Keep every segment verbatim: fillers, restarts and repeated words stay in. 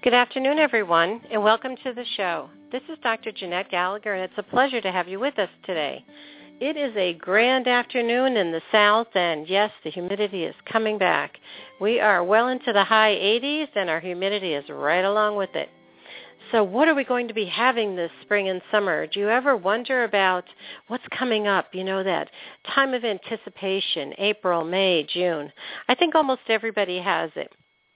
Good afternoon, everyone, and welcome to the show. This is Doctor Jeanette Gallagher, and it's a pleasure to have you with us today. It is a grand afternoon in the South, and yes, the humidity is coming back. We are well into the high eighties, and our humidity is right along with it. So what are we going to be having this spring and summer? Do you ever wonder about what's coming up? You know, that time of anticipation, April, May, June. I think almost everybody has it.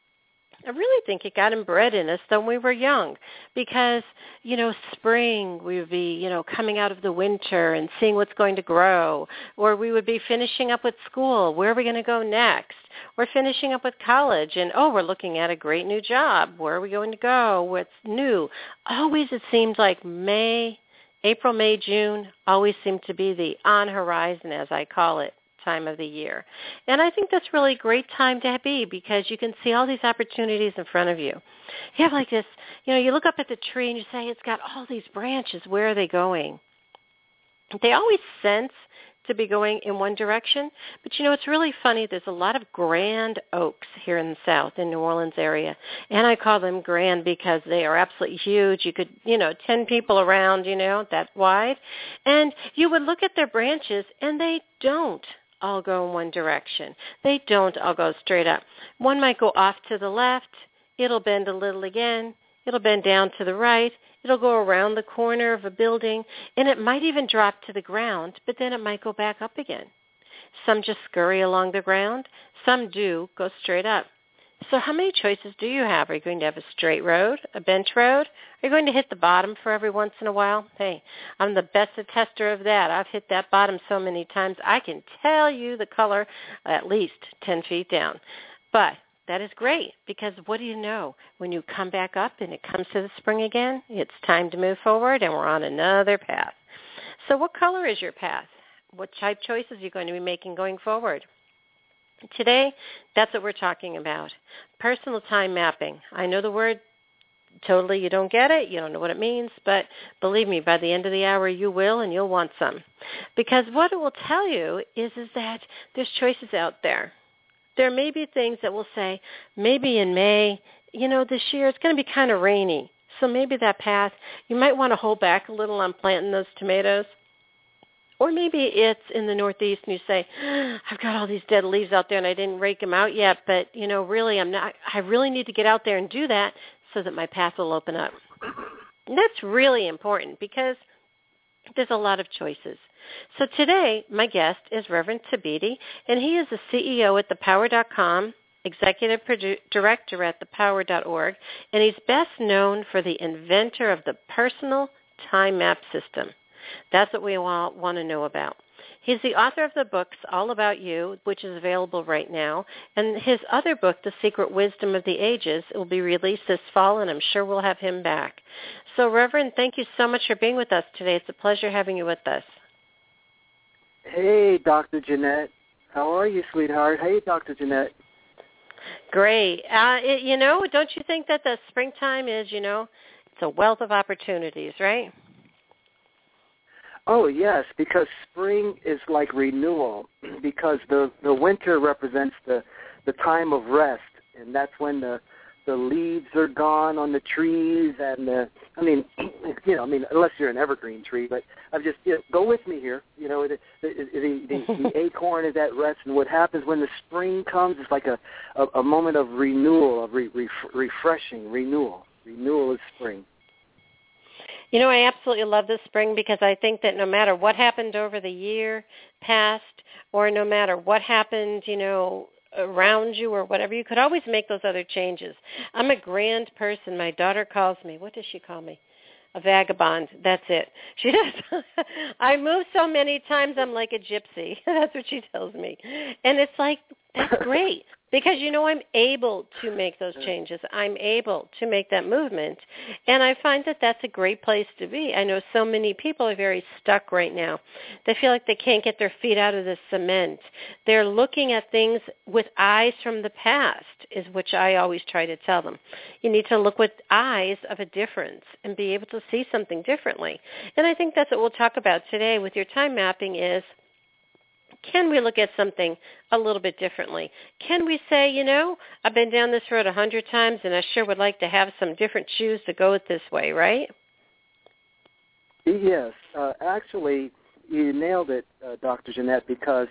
I really think it got inbred in us when we were young because, you know, spring, we would be, you know, coming out of the winter and seeing what's going to grow, or we would be finishing up with school. Where are we going to go next? We're finishing up with college, and, oh, we're looking at a great new job. Where are we going to go? What's new? Always it seemed like May, April, May, June always seemed to be the on horizon, as I call it, time of the year. And I think that's really a great time to be because you can see all these opportunities in front of you. You have like this, you know, you look up at the tree and you say, it's got all these branches. Where are they going? They always sense to be going in one direction. But, you know, it's really funny. There's a lot of grand oaks here in the South, in New Orleans area. And I call them grand because they are absolutely huge. You could, you know, ten people around, you know, that wide. And you would look at their branches, and they don't all go in one direction. They don't all go straight up. One might go off to the left. It'll bend a little again. It'll bend down to the right. It'll go around the corner of a building, and it might even drop to the ground, but then it might go back up again. Some just scurry along the ground. Some do go straight up. So how many choices do you have? Are you going to have a straight road, a bent road? Are you going to hit the bottom for every once in a while? Hey, I'm the best attester of that. I've hit that bottom so many times, I can tell you the color at least ten feet down. But that is great because what do you know? When you come back up and it comes to the spring again, it's time to move forward and we're on another path. So what color is your path? What type choices are you going to be making going forward? Today, that's what we're talking about, personal time mapping. I know the word totally, you don't get it, you don't know what it means, but believe me, by the end of the hour you will and you'll want some. Because what it will tell you is, is that there's choices out there. There may be things that will say, maybe in May, you know, this year it's going to be kind of rainy, so maybe that path, you might want to hold back a little on planting those tomatoes. Or maybe it's in the Northeast and you say, I've got all these dead leaves out there and I didn't rake them out yet, but, you know, really I'm not, I really need to get out there and do that so that my path will open up. And that's really important because there's a lot of choices. So today, my guest is Reverend Thabiti, and he is the C E O at the power dot com, Executive Produ- Director at the power dot org, and he's best known for the inventor of the personal time map system. That's what we all want to know about. He's the author of the books All About You, which is available right now, and his other book, The Secret Wisdom of the Ages, will be released this fall, and I'm sure we'll have him back. So, Reverend, thank you so much for being with us today. It's a pleasure having you with us. Hey, Doctor Jeanette. How are you, sweetheart? Hey, Doctor Jeanette. Great. Uh, it, you know, don't you think that the springtime is, you know, it's a wealth of opportunities, right? Oh, yes, because spring is like renewal, because the, the winter represents the, the time of rest, and that's when the the leaves are gone on the trees, and the, I mean, you know, I mean, unless you're an evergreen tree, but I'm just, you know, go with me here. You know, the the, the, the, the acorn is at rest, and what happens when the spring comes is like a, a, a moment of renewal, of re, re, refreshing renewal. Renewal is spring. You know, I absolutely love this spring because I think that no matter what happened over the year past or no matter what happened, you know, around you or whatever, you could always make those other changes. I'm a grand person. My daughter calls me, what does she call me? A vagabond. That's it. She does. I move so many times I'm like a gypsy. That's what she tells me. And it's like, that's great. Because, you know, I'm able to make those changes. I'm able to make that movement. And I find that that's a great place to be. I know so many people are very stuck right now. They feel like they can't get their feet out of the cement. They're looking at things with eyes from the past, is which I always try to tell them. You need to look with eyes of a difference and be able to see something differently. And I think that's what we'll talk about today with your time mapping is Can we look at something a little bit differently? Can we say, you know, I've been down this road a hundred times and I sure would like to have some different shoes to go it this way, right? Yes. Uh, actually, you nailed it, uh, Doctor Jeanette, because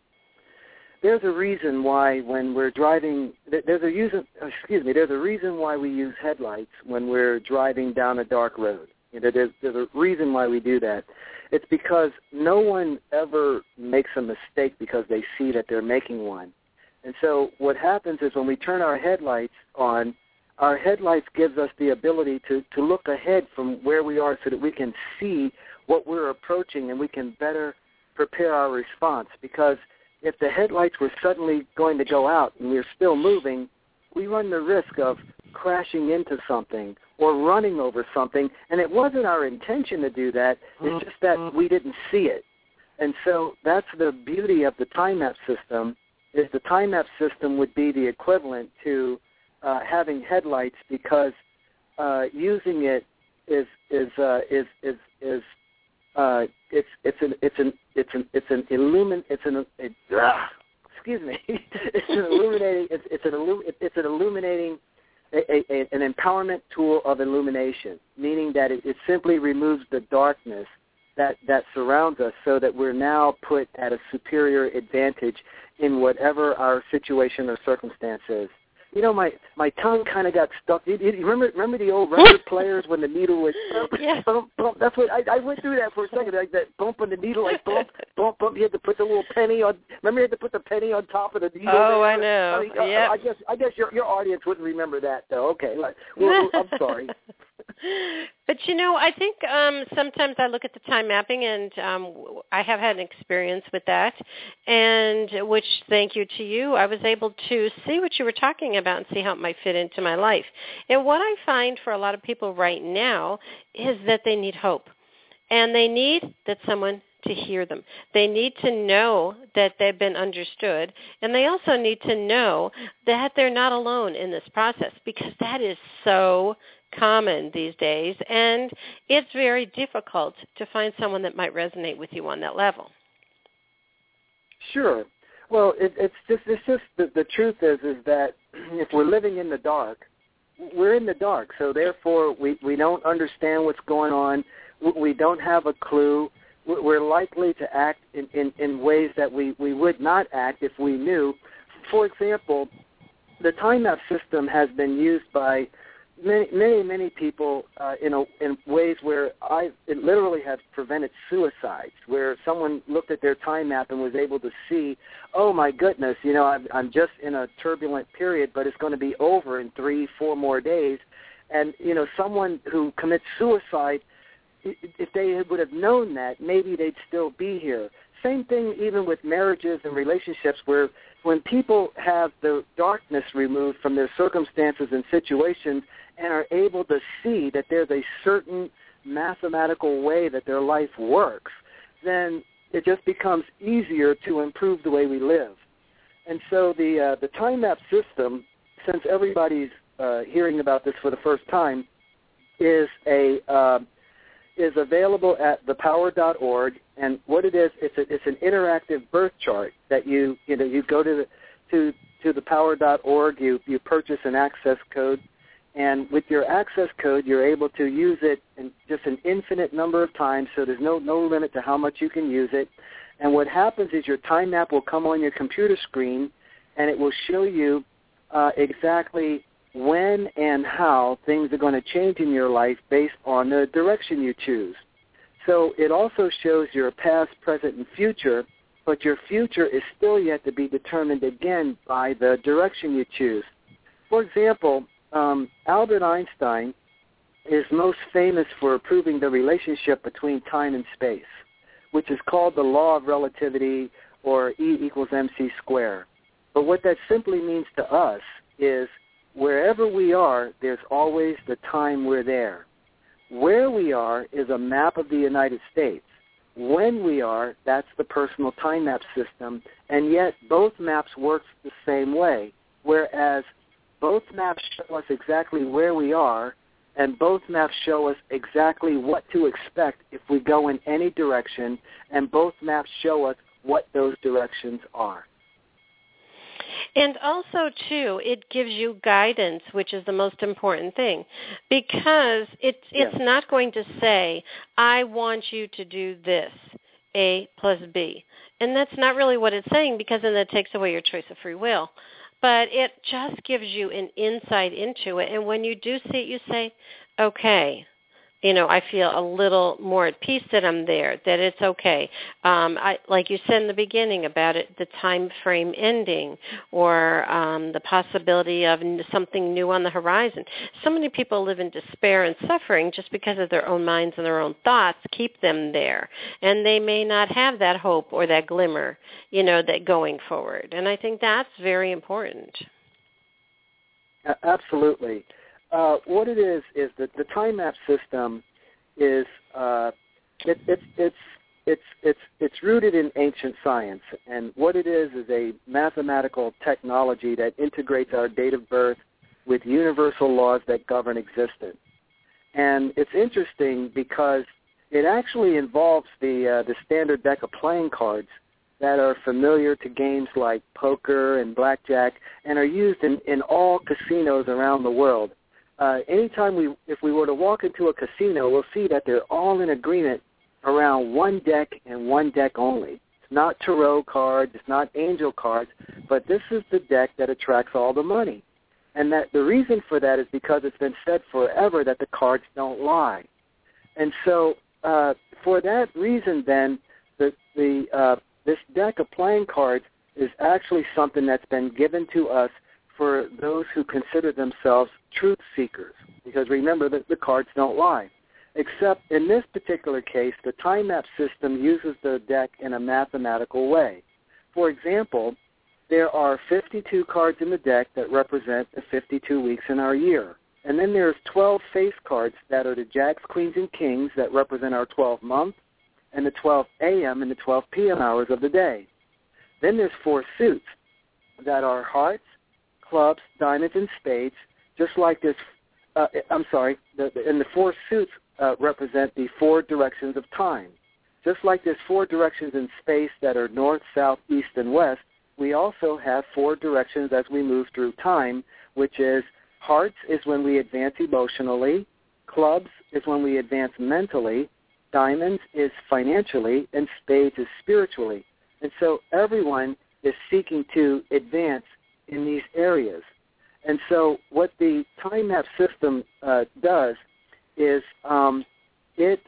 there's a reason why when we're driving, there's a reason, excuse me, there's a reason why we use headlights when we're driving down a dark road. You know, there's, there's a reason why we do that. It's because no one ever makes a mistake because they see that they're making one. And so what happens is when we turn our headlights on, our headlights gives us the ability to, to look ahead from where we are so that we can see what we're approaching and we can better prepare our response. Because if the headlights were suddenly going to go out and we're still moving, we run the risk of crashing into something or running over something, and it wasn't our intention to do that. It's just that we didn't see it. And so that's the beauty of the time-lapse system, is the time-lapse system would be the equivalent to uh, having headlights, because uh, using it is is uh, is is is uh, it's it's an it's an it's an it's an illumin it's an it, uh, excuse me it's an illuminating it's it's an illu- it's an illuminating A, a, an empowerment tool of illumination, meaning that it, it simply removes the darkness that, that surrounds us so that we're now put at a superior advantage in whatever our situation or circumstance is. You know, my, my tongue kind of got stuck. You, you remember remember the old record players when the needle would bump, yeah. bump, bump? That's what I, I went through that for a second, like that bump on the needle, like bump, bump, bump. You had to put the little penny on. Remember, you had to put the penny on top of the needle. Oh, there? I know. I mean, yep. I, I guess I guess your your audience wouldn't remember that though. Okay, like, well, I'm sorry. But, you know, I think um, sometimes I look at the time mapping, and um, I have had an experience with that, and which, thank you to you, I was able to see what you were talking about and see how it might fit into my life. And what I find for a lot of people right now is that they need hope, and they need that someone to hear them. They need to know that they've been understood, and they also need to know that they're not alone in this process, because that is so common these days, and it's very difficult to find someone that might resonate with you on that level. Sure. Well, it, it's just it's just the, the truth is is that if we're living in the dark, we're in the dark. So therefore, we, we don't understand what's going on. We don't have a clue. We're likely to act in, in, in ways that we, we would not act if we knew. For example, the time-lapse system has been used by many, many, many people uh, in a, in ways where I it literally has prevented suicides, where someone looked at their time map and was able to see, oh my goodness, you know, I'm, I'm just in a turbulent period, but it's going to be over in three, four more days. And, you know, someone who commits suicide, if they would have known that, maybe they'd still be here. Same thing even with marriages and relationships, where when people have the darkness removed from their circumstances and situations and are able to see that there's a certain mathematical way that their life works, then it just becomes easier to improve the way we live. And so the uh, the time-lapse system, since everybody's uh, hearing about this for the first time, is a uh, is available at the power dot org, and what it is, it's a, it's an interactive birth chart that you you know you go to the to to the power dot org, you you purchase an access code, and with your access code, you're able to use it in just an infinite number of times. So there's no no limit to how much you can use it. And what happens is your time map will come on your computer screen, and it will show you uh, exactly when and how things are going to change in your life based on the direction you choose. So it also shows your past, present, and future, but your future is still yet to be determined again by the direction you choose. For example, um, Albert Einstein is most famous for proving the relationship between time and space, which is called the law of relativity, or E equals mc squared. But what that simply means to us is wherever we are, there's always the time we're there. Where we are is a map of the United States. When we are, that's the personal time map system, and yet both maps work the same way, whereas both maps show us exactly where we are, and both maps show us exactly what to expect if we go in any direction, and both maps show us what those directions are. And also, too, it gives you guidance, which is the most important thing, because it's it's yeah. not going to say, I want you to do this, A plus B. And that's not really what it's saying, because then that takes away your choice of free will. But it just gives you an insight into it. And when you do see it, you say, okay, you know, I feel a little more at peace that I'm there, that it's okay. Um, I, like you said in the beginning about it, the time frame ending, or um, the possibility of something new on the horizon. So many people live in despair and suffering just because of their own minds and their own thoughts keep them there. And they may not have that hope or that glimmer, you know, that going forward. And I think that's very important. Absolutely. Uh, what it is is that the time map system is uh, it, it, it's it's it's it's rooted in ancient science, and what it is is a mathematical technology that integrates our date of birth with universal laws that govern existence. And it's interesting because it actually involves the uh, the standard deck of playing cards that are familiar to games like poker and blackjack, and are used in, in all casinos around the world. Uh, anytime we, if we were to walk into a casino, we'll see that they're all in agreement around one deck and one deck only. It's not tarot cards, it's not angel cards, but this is the deck that attracts all the money. And that the reason for that is because it's been said forever that the cards don't lie. And so uh, for that reason, then, the, the uh, this deck of playing cards is actually something that's been given to us for those who consider themselves truth seekers, because remember that the cards don't lie. Except in this particular case, the time map system uses the deck in a mathematical way. For example, there are fifty-two cards in the deck that represent the fifty-two weeks in our year. And then there's twelve face cards that are the jacks, queens, and kings that represent our twelve months, and the twelve a m and the twelve p m hours of the day. Then there's four suits that are hearts, clubs, diamonds, and spades, just like this, uh, I'm sorry, the, the, and the four suits uh, represent the four directions of time. Just like there's four directions in space that are north, south, east, and west, we also have four directions as we move through time, which is hearts is when we advance emotionally, clubs is when we advance mentally, diamonds is financially, and spades is spiritually. And so everyone is seeking to advance in these areas. And so what the time map system uh, does is um, it,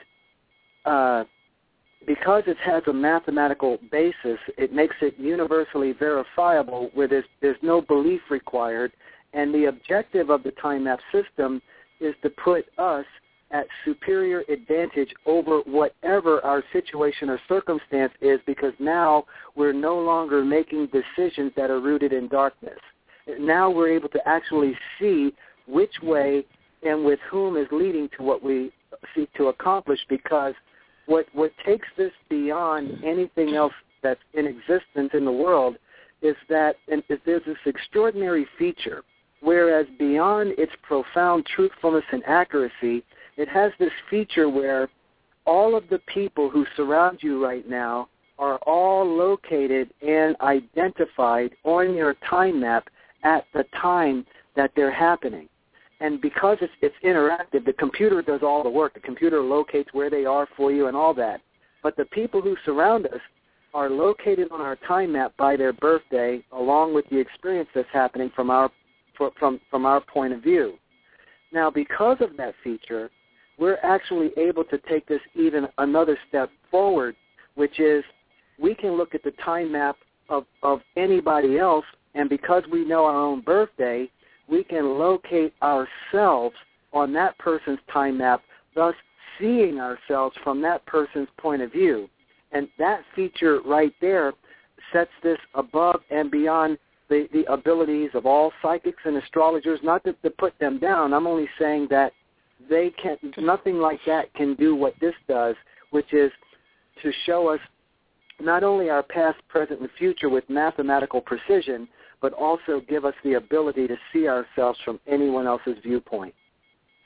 uh, because it has a mathematical basis, it makes it universally verifiable where there's, there's no belief required. And the objective of the time map system is to put us at superior advantage over whatever our situation or circumstance is, because now we're no longer making decisions that are rooted in darkness. Now we're able to actually see which way and with whom is leading to what we seek to accomplish, because what what takes this beyond anything else that's in existence in the world is that and is there's this extraordinary feature, whereas beyond its profound truthfulness and accuracy, it has this feature where all of the people who surround you right now are all located and identified on your time map at the time that they're happening. And because it's, it's interactive, the computer does all the work. The computer locates where they are for you and all that. But the people who surround us are located on our time map by their birthday, along with the experience that's happening from our from from our point of view. Now, because of that feature, we're actually able to take this even another step forward, which is we can look at the time map of, of anybody else, and because we know our own birthday, we can locate ourselves on that person's time map, thus seeing ourselves from that person's point of view. And that feature right there sets this above and beyond the, the abilities of all psychics and astrologers. Not to, to put them down, I'm only saying that they can nothing like that can do what this does, which is to show us not only our past, present, and future with mathematical precision, but also give us the ability to see ourselves from anyone else's viewpoint.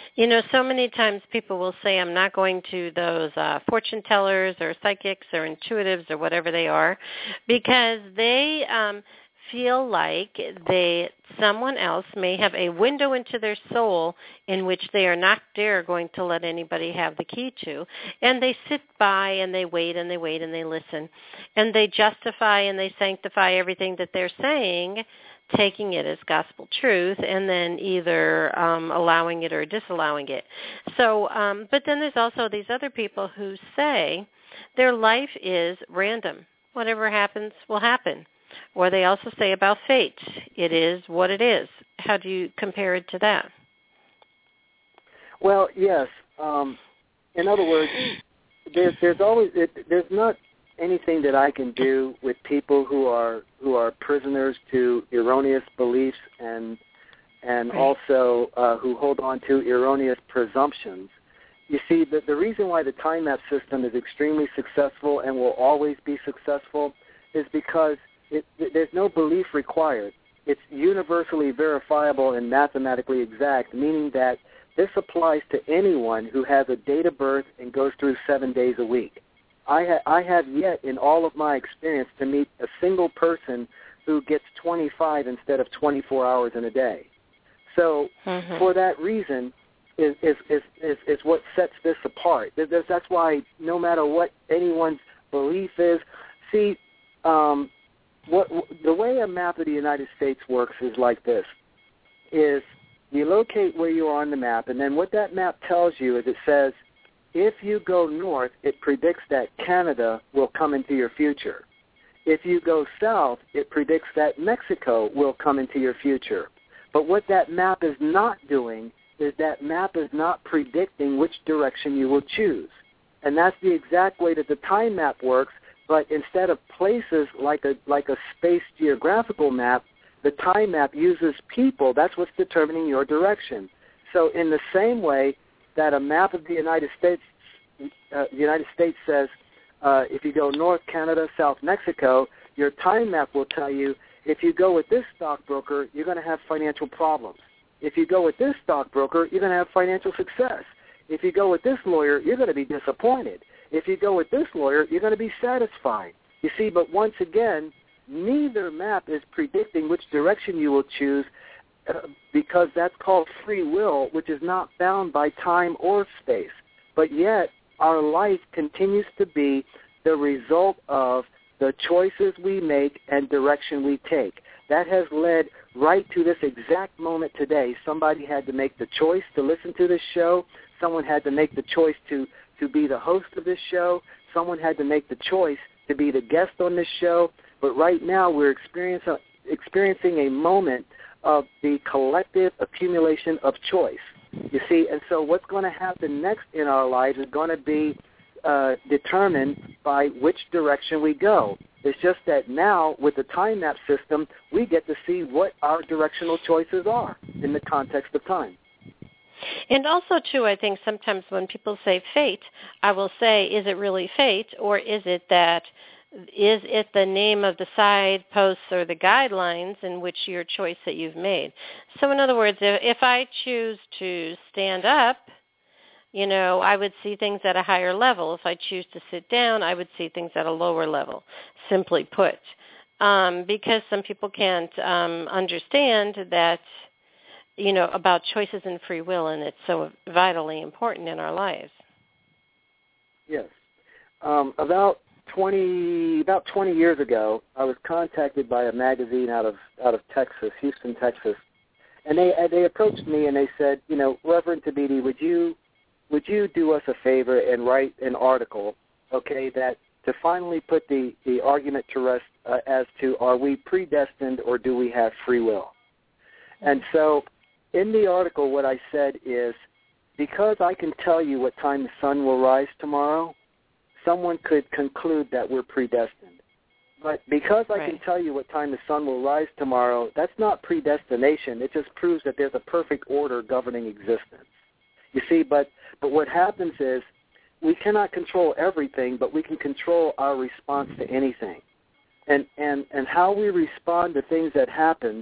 You know, so many times people will say, I'm not going to those uh, fortune tellers or psychics or intuitives or whatever they are, because they um, feel like they someone else may have a window into their soul in which they are not dare going to let anybody have the key to. And they sit by and they wait and they wait and they listen. And they justify and they sanctify everything that they're saying, taking it as gospel truth, and then either um, allowing it or disallowing it. So, um, but then there's also these other people who say their life is random. Whatever happens will happen. Or they also say about fate, it is what it is. How do you compare it to that? Well, yes. Um, in other words, there's there's always it, there's not anything that I can do with people who are who are prisoners to erroneous beliefs and and right. also uh, who hold on to erroneous presumptions. You see, the, the reason why the time map system is extremely successful and will always be successful is because it, there's no belief required. It's universally verifiable and mathematically exact, meaning that this applies to anyone who has a date of birth and goes through seven days a week. I, ha- I have yet in all of my experience to meet a single person who gets twenty-five instead of twenty-four hours in a day. So mm-hmm. for that reason is, is, is, is, is what sets this apart. That's why no matter what anyone's belief is, see, um, what the way a map of the United States works is like this, is you locate where you are on the map, and then what that map tells you is it says, if you go north, it predicts that Canada will come into your future. If you go south, it predicts that Mexico will come into your future. But what that map is not doing is that map is not predicting which direction you will choose. And that's the exact way that the time map works, but instead of places like a like a space geographical map, the time map uses people. That's what's determining your direction. So in the same way that a map of the United States, uh, the United States says, uh, if you go north, Canada, south, Mexico, your time map will tell you, if you go with this stockbroker, you're going to have financial problems. If you go with this stockbroker, you're going to have financial success. If you go with this lawyer, you're going to be disappointed. If you go with this lawyer, you're going to be satisfied. You see, but once again, neither map is predicting which direction you will choose uh, because that's called free will, which is not bound by time or space. But yet, our life continues to be the result of the choices we make and direction we take. That has led right to this exact moment today. Somebody had to make the choice to listen to this show. Someone had to make the choice to, to be the host of this show. Someone had to make the choice to be the guest on this show. But right now we're experiencing, experiencing a moment of the collective accumulation of choice. You see, and so what's going to happen next in our lives is going to be uh, determined by which direction we go. It's just that now, with the time map system, we get to see what our directional choices are in the context of time. And also, too, I think sometimes when people say fate, I will say, is it really fate, or is it that, is it the name of the side posts or the guidelines in which your choice that you've made? So in other words, if, if I choose to stand up, you know, I would see things at a higher level. If I choose to sit down, I would see things at a lower level, simply put, um, because some people can't um, understand that, you know, about choices and free will, and it's so vitally important in our lives. Yes. Um, about twenty about twenty years ago, I was contacted by a magazine out of out of Texas, Houston, Texas, and they they approached me and they said, you know, Reverend Thabiti, would you would you do us a favor and write an article, okay, that to finally put the, the argument to rest uh, as to are we predestined or do we have free will? And so in the article what I said is, because I can tell you what time the sun will rise tomorrow, someone could conclude that we're predestined. But because I right. can tell you what time the sun will rise tomorrow, that's not predestination. It just proves that there's a perfect order governing existence. You see, but, but what happens is we cannot control everything, but we can control our response to anything. And, and, and how we respond to things that happens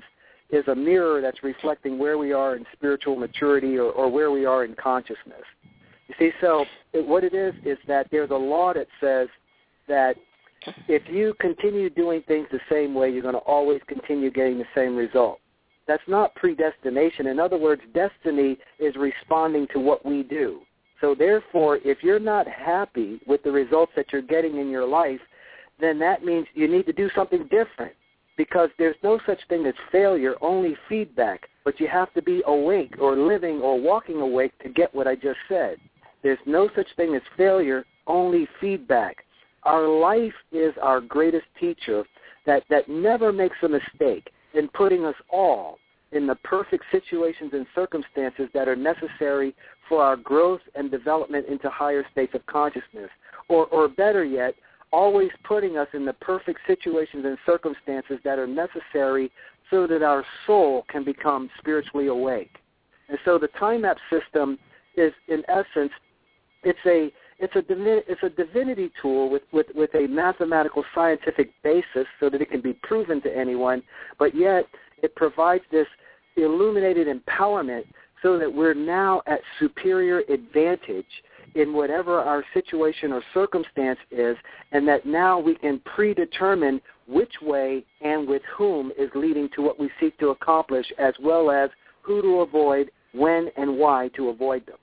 is a mirror that's reflecting where we are in spiritual maturity or, or where we are in consciousness. You see, so it, what it is is that there's a law that says that if you continue doing things the same way, you're going to always continue getting the same result. That's not predestination. In other words, destiny is responding to what we do. So therefore, if you're not happy with the results that you're getting in your life, then that means you need to do something different, because there's no such thing as failure, only feedback. But you have to be awake or living or walking awake to get what I just said. There's no such thing as failure, only feedback. Our life is our greatest teacher that, that never makes a mistake in putting us all in the perfect situations and circumstances that are necessary for our growth and development into higher states of consciousness. Or, or better yet, always putting us in the perfect situations and circumstances that are necessary so that our soul can become spiritually awake. And so the time map system is, in essence, it's a it's a it's a divinity tool with, with, with a mathematical scientific basis so that it can be proven to anyone, but yet it provides this illuminated empowerment so that we're now at superior advantage in whatever our situation or circumstance is, and that now we can predetermine which way and with whom is leading to what we seek to accomplish, as well as who to avoid, when and why to avoid them.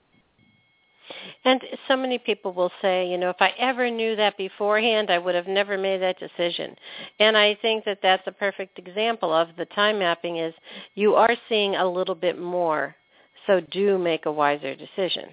And so many people will say, you know, if I ever knew that beforehand, I would have never made that decision. And I think that that's a perfect example of the time mapping is you are seeing a little bit more, so do make a wiser decision.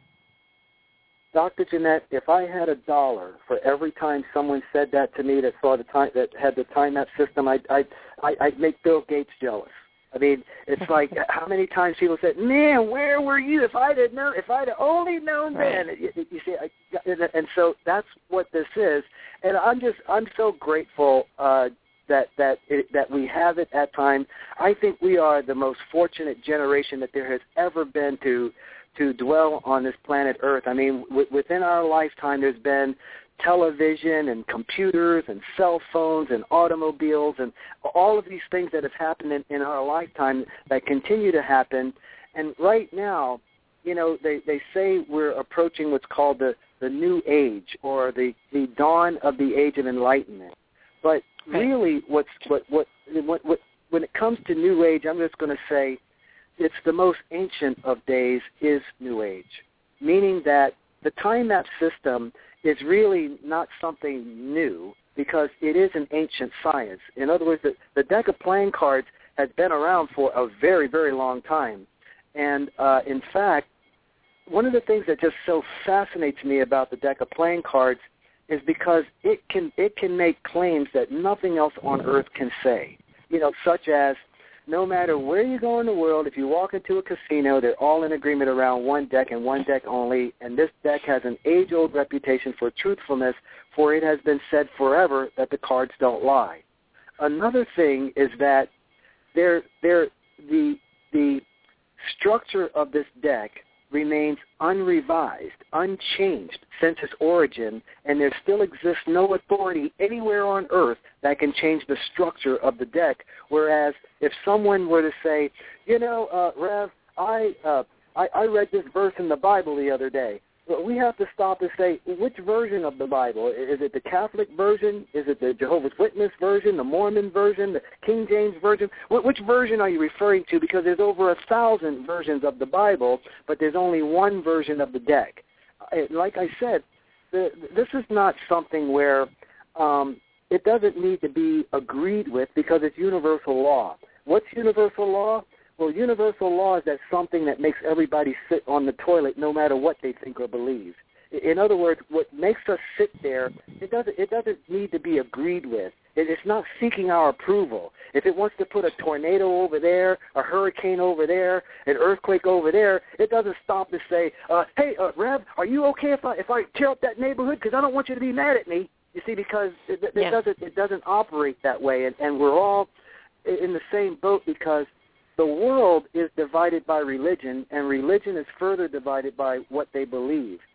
Doctor Jeanette, if I had a dollar for every time someone said that to me that saw the time that had the time map system, I'd I'd, I'd make Bill Gates jealous. I mean, it's like how many times people said, "Man, where were you? If I'd have known, if I'd have only known then." Right. You, you see, I, and so that's what this is. And I'm just, I'm so grateful uh, that that it, that we have it at time. I think we are the most fortunate generation that there has ever been to to dwell on this planet Earth. I mean, w- within our lifetime, there's been television and computers and cell phones and automobiles and all of these things that have happened in, in our lifetime that continue to happen. And right now, you know, they, they say we're approaching what's called the, the new age or the, the dawn of the age of enlightenment. But really what's, what, what, what, what, when it comes to new age, I'm just going to say it's the most ancient of days is new age, meaning that the time map system is really not something new because it is an ancient science. In other words, the, the deck of playing cards has been around for a very, very long time. And uh, in fact, one of the things that just so fascinates me about the deck of playing cards is because it can it can make claims that nothing else on earth can say, you know, such as no matter where you go in the world, if you walk into a casino, they're all in agreement around one deck and one deck only, and this deck has an age-old reputation for truthfulness, for it has been said forever that the cards don't lie. Another thing is that there, there, the, the structure of this deck remains unrevised, unchanged since its origin, and there still exists no authority anywhere on earth that can change the structure of the deck. Whereas if someone were to say, you know, uh, Rev, I, uh, I I read this verse in the Bible the other day, well, we have to stop and say, which version of the Bible? Is it the Catholic version? Is it the Jehovah's Witness version, the Mormon version, the King James version? Which version are you referring to? Because there's over a thousand versions of the Bible, but there's only one version of the deck. Like I said, the, this is not something where um, it doesn't need to be agreed with because it's universal law. What's universal law? Well, universal law is that something that makes everybody sit on the toilet no matter what they think or believe. In other words, what makes us sit there, it doesn't, it doesn't need to be agreed with. It's not seeking our approval. If it wants to put a tornado over there, a hurricane over there, an earthquake over there, it doesn't stop to say, uh, hey, uh, Rev, are you okay if I, if I tear up that neighborhood? Because I don't want you to be mad at me. You see, because it, it, yeah. doesn't, it doesn't operate that way, and, and we're all in the same boat because the world is divided by religion, and religion is further divided by what they believe.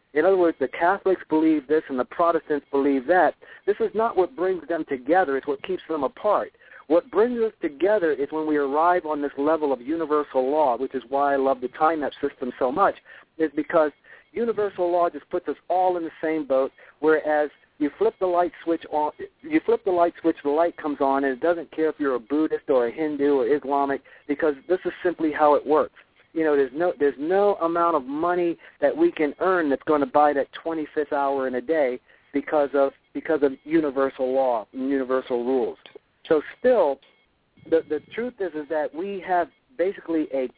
In other words, the Catholics believe this and the Protestants believe that. This is not what brings them together. It's what keeps them apart. What brings us together is when we arrive on this level of universal law, which is why I love the time map system so much, is because universal law just puts us all in the same boat, whereas you flip the light switch on, you flip the light switch, the light comes on, and it doesn't care if you're a Buddhist or a Hindu or Islamic, because this is simply how it works. You know, there's no there's no amount of money that we can earn that's going to buy that twenty-fifth hour in a day because of because of universal law and universal rules. So still, the the truth is is that we have basically a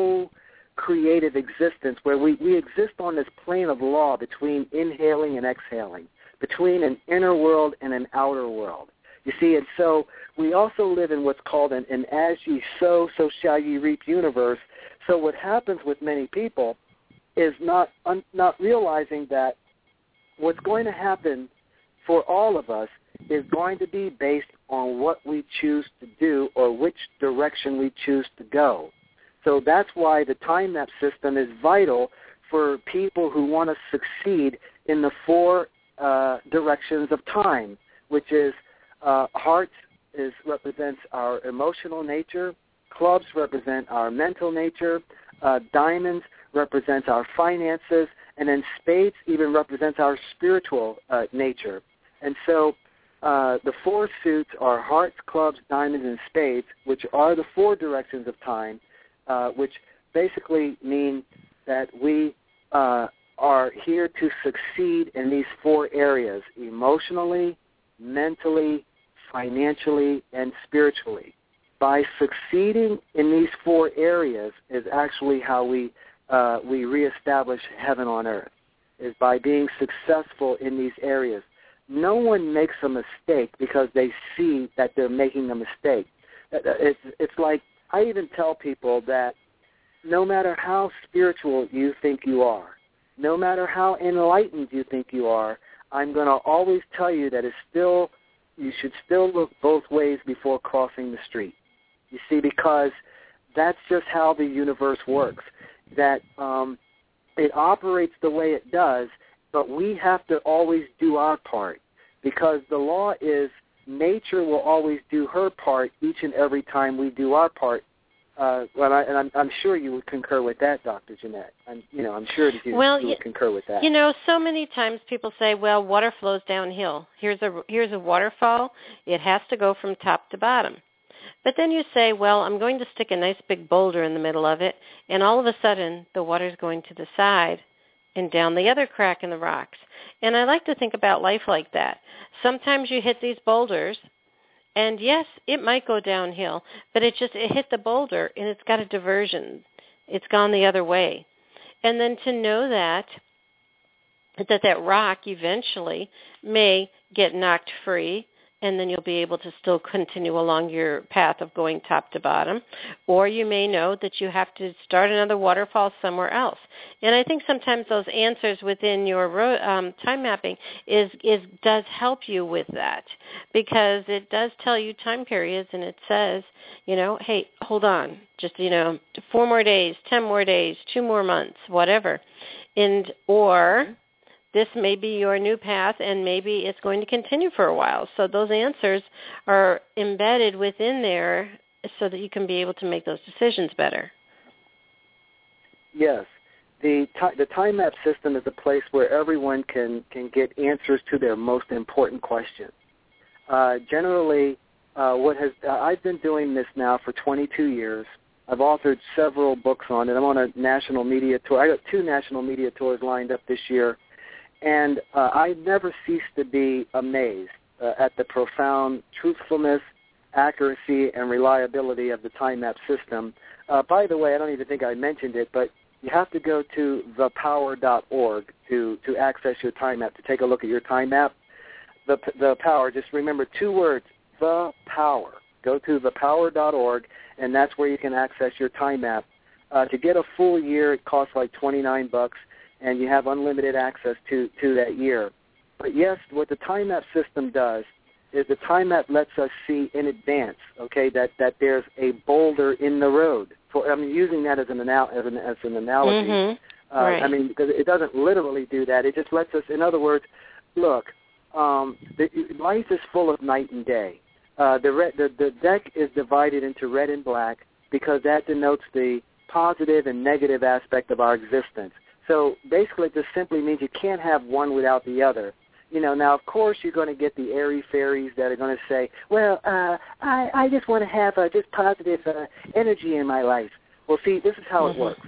co-creative existence where we, we exist on this plane of law between inhaling and exhaling, between an inner world and an outer world. You see, and so we also live in what's called an, an as ye sow, so shall ye reap universe. So what happens with many people is not un, not realizing that what's going to happen for all of us is going to be based on what we choose to do or which direction we choose to go. So that's why the time map system is vital for people who want to succeed in the four uh, directions of time, which is uh, hearts is represents our emotional nature, clubs represent our mental nature, uh, diamonds represents our finances, and then spades even represents our spiritual uh, nature. And so uh, the four suits are hearts, clubs, diamonds, and spades, which are the four directions of time, uh, which basically mean that we uh, are here to succeed in these four areas: emotionally, mentally, financially, and spiritually. By succeeding in these four areas is actually how we uh, we reestablish heaven on earth, is by being successful in these areas. No one makes a mistake because they see that they're making a mistake. It's, it's like I even tell people that no matter how spiritual you think you are, no matter how enlightened you think you are, I'm going to always tell you that it's still you should still look both ways before crossing the street. You see, because that's just how the universe works, that um, it operates the way it does, but we have to always do our part, because the law is nature will always do her part each and every time we do our part. Uh, well, I, and I'm, I'm sure you would concur with that, Doctor Jeanette. I'm, you know, I'm sure that you, well, you would concur with that. You know, so many times people say, "Well, water flows downhill. Here's a here's a waterfall. It has to go from top to bottom." But then you say, "Well, I'm going to stick a nice big boulder in the middle of it, and all of a sudden the water's going to the side and down the other crack in the rocks." And I like to think about life like that. Sometimes you hit these boulders, and yes, it might go downhill, but it just it hit the boulder and it's got a diversion. It's gone the other way. And then to know that that that rock eventually may get knocked free, and then you'll be able to still continue along your path of going top to bottom. Or you may know that you have to start another waterfall somewhere else. And I think sometimes those answers within your ro- um, time mapping is, is does help you with that, because it does tell you time periods, and it says, you know, hey, hold on, just, you know, four more days, ten more days, two more months, whatever. And or this may be your new path, and maybe it's going to continue for a while. So those answers are embedded within there so that you can be able to make those decisions better. Yes. The, t- the time map system is a place where everyone can, can get answers to their most important questions. Uh, generally, uh, what has uh, I've been doing this now for twenty-two years. I've authored several books on it. I'm on a national media tour. I got two national media tours lined up this year. And uh, I never cease to be amazed uh, at the profound truthfulness, accuracy, and reliability of the time map system. Uh, by the way, I don't even think I mentioned it, but you have to go to the power dot org to, to access your time map, to take a look at your time map. The, the Power, just remember two words, The Power. Go to the power dot org, and that's where you can access your time map. Uh, to get a full year, it costs like twenty-nine bucks. And you have unlimited access to, to that year. But yes, what the time map system does is the time map lets us see in advance, okay, that, that there's a boulder in the road. For I'm using that as an, anal- as an, as an analogy. Mm-hmm. Uh, right. I mean, because it doesn't literally do that. It just lets us, in other words, look, um, the, life is full of night and day. Uh, the, red, the the deck is divided into red and black because that denotes the positive and negative aspect of our existence. So basically, it just simply means you can't have one without the other. You know, now, of course, you're going to get the airy fairies that are going to say, well, uh, I, I just want to have uh, just positive uh, energy in my life. Well, see, this is how mm-hmm. it works.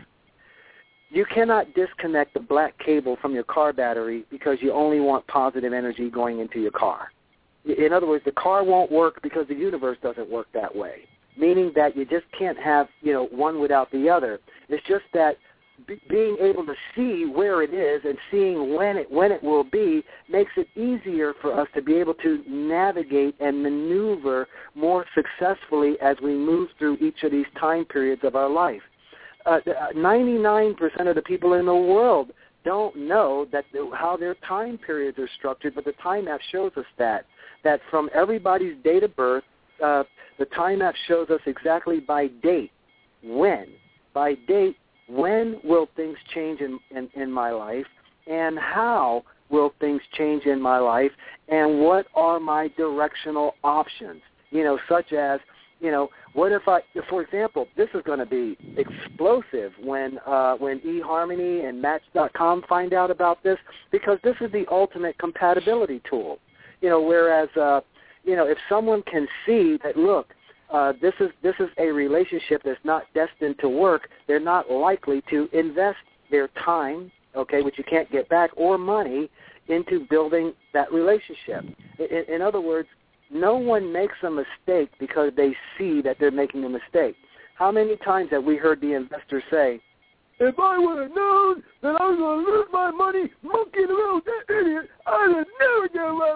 You cannot disconnect the black cable from your car battery because you only want positive energy going into your car. In other words, the car won't work because the universe doesn't work that way, meaning that you just can't have, you know, one without the other. It's just that b- being able to see where it is and seeing when it when it will be makes it easier for us to be able to navigate and maneuver more successfully as we move through each of these time periods of our life. Uh, ninety-nine percent of the people in the world don't know that the, how their time periods are structured, but the time map shows us that. That from everybody's date of birth, uh, the time map shows us exactly by date, when. By date, when will things change in, in, in my life, and how will things change in my life, and what are my directional options, you know, such as, you know, what if I, for example, this is going to be explosive when uh, when eHarmony and Match dot com find out about this, because this is the ultimate compatibility tool. You know, whereas, uh, you know, if someone can see that, look, uh, this is this is a relationship that's not destined to work, they're not likely to invest their time, okay, which you can't get back, or money into building that relationship. In, in other words, no one makes a mistake because they see that they're making a mistake. How many times have we heard the investor say, if I would have known that I was going to lose my money monkeying around with that idiot, I'd have never got my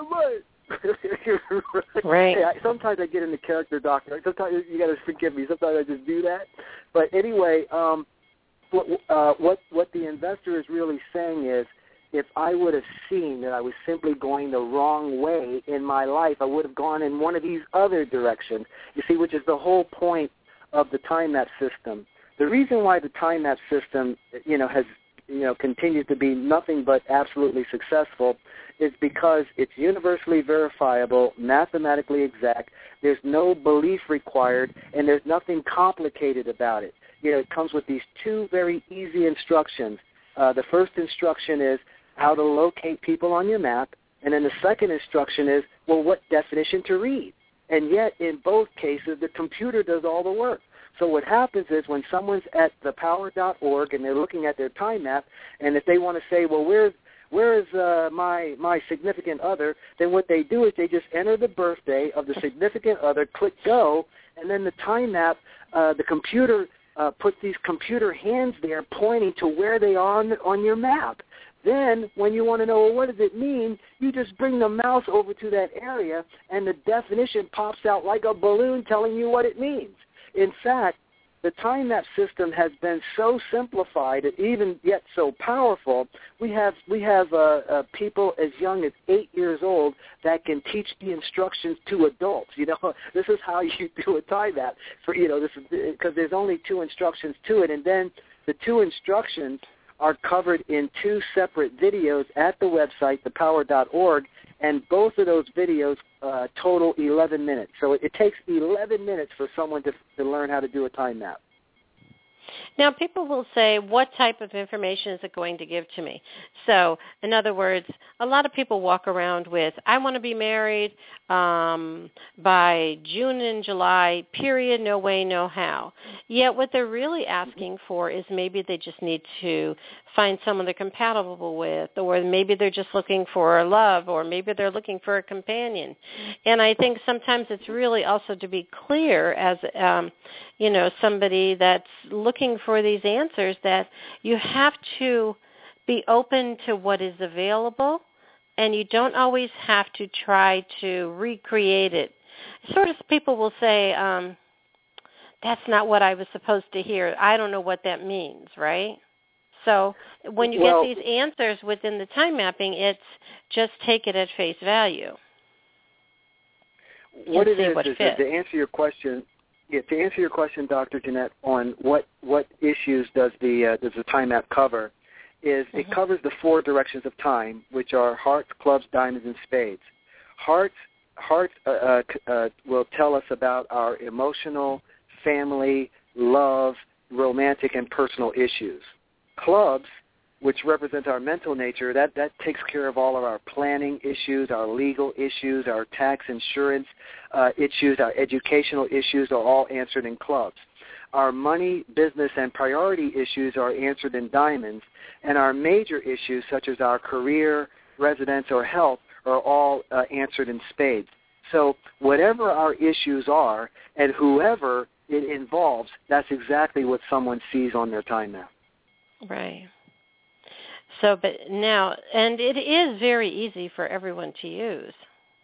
money. Right. Hey, I, sometimes I get into character, doctor. Sometimes you got to forgive me. Sometimes I just do that. But anyway, um, what, uh, what what the investor is really saying is, if I would have seen that I was simply going the wrong way in my life, I would have gone in one of these other directions. You see, which is the whole point of the time map system. The reason why the time map system, you know, has, you know, continues to be nothing but absolutely successful is because it's universally verifiable, mathematically exact. There's no belief required, and there's nothing complicated about it. You know, it comes with these two very easy instructions. Uh, the first instruction is how to locate people on your map, and then the second instruction is, well, what definition to read. And yet, in both cases, the computer does all the work. So what happens is when someone's at the power dot org and they're looking at their time map, and if they want to say, well, where's where is uh, my my significant other, then what they do is they just enter the birthday of the significant other, click go, and then the time map, uh, the computer uh, puts these computer hands there pointing to where they are on, the, on your map. Then when you want to know, well, what does it mean, you just bring the mouse over to that area, and the definition pops out like a balloon telling you what it means. In fact, the time map system has been so simplified, and even yet so powerful. We have we have uh, uh, people as young as eight years old that can teach the instructions to adults. You know, this is how you do a time map. For you know, this because there's only two instructions to it, and then the two instructions are covered in two separate videos at the website, the power dot org, and both of those videos uh, total eleven minutes. So it, it takes eleven minutes for someone to, to learn how to do a time map. Now, people will say, what type of information is it going to give to me? So, in other words, a lot of people walk around with, I want to be married um, by June and July, period, no way, no how. Yet what they're really asking for is maybe they just need to find someone they're compatible with, or maybe they're just looking for love, or maybe they're looking for a companion. And I think sometimes it's really also to be clear as, um, you know, somebody that's looking for these answers, that you have to be open to what is available, and you don't always have to try to recreate it. Sort of people will say, um, that's not what I was supposed to hear. I don't know what that means, right? So when you well, get these answers within the time mapping, it's just take it at face value. What it is what is fits. to answer your question. Yeah, to answer your question, Doctor Jeanette, on what, what issues does the uh, does the time map cover, is mm-hmm. it covers the four directions of time, which are hearts, clubs, diamonds, and spades. Hearts, hearts uh, uh, uh, will tell us about our emotional, family, love, romantic, and personal issues. Clubs, which represent our mental nature, that, that takes care of all of our planning issues, our legal issues, our tax insurance uh, issues, our educational issues are all answered in clubs. Our money, business, and priority issues are answered in diamonds, and our major issues, such as our career, residence, or health, are all uh, answered in spades. So whatever our issues are and whoever it involves, that's exactly what someone sees on their time map. Right. So, but now, and it is very easy for everyone to use.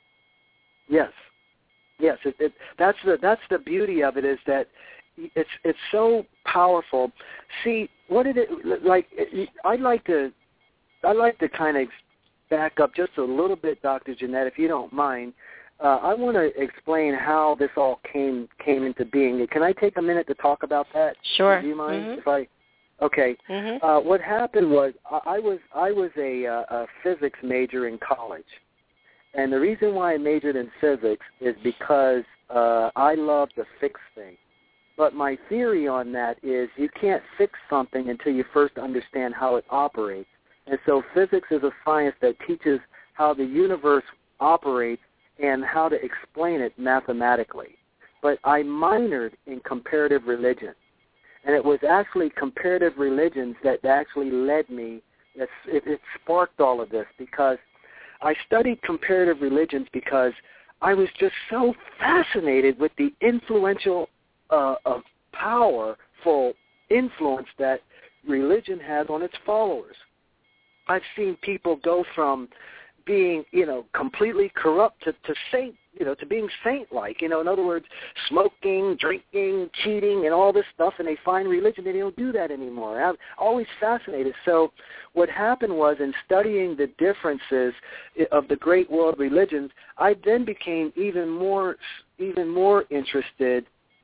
Yes, yes. It, it, that's the that's the beauty of it, is that it's it's so powerful. See, what did it like? It, I'd like to I'd like to kind of back up just a little bit, Doctor Jeanette, if you don't mind. Uh, I want to explain how this all came came into being. Can I take a minute to talk about that? Sure. Do you mind mm-hmm. if I? Okay. Mm-hmm. Uh, what happened was I was I was a, uh, a physics major in college, and the reason why I majored in physics is because uh, I love to fix things. But my theory on that is you can't fix something until you first understand how it operates. And so physics is a science that teaches how the universe operates and how to explain it mathematically. But I minored in comparative religion. And it was actually comparative religions that actually led me, it, it sparked all of this, because I studied comparative religions because I was just so fascinated with the influential, uh, of powerful influence that religion has on its followers. I've seen people go from being, you know, completely corrupt to, to saint, you know, to being saint-like. You know, in other words, smoking, drinking, cheating, and all this stuff, and they find religion and they don't do that anymore. I'm always fascinated. So what happened was, in studying the differences of the great world religions, I then became even more, even more interested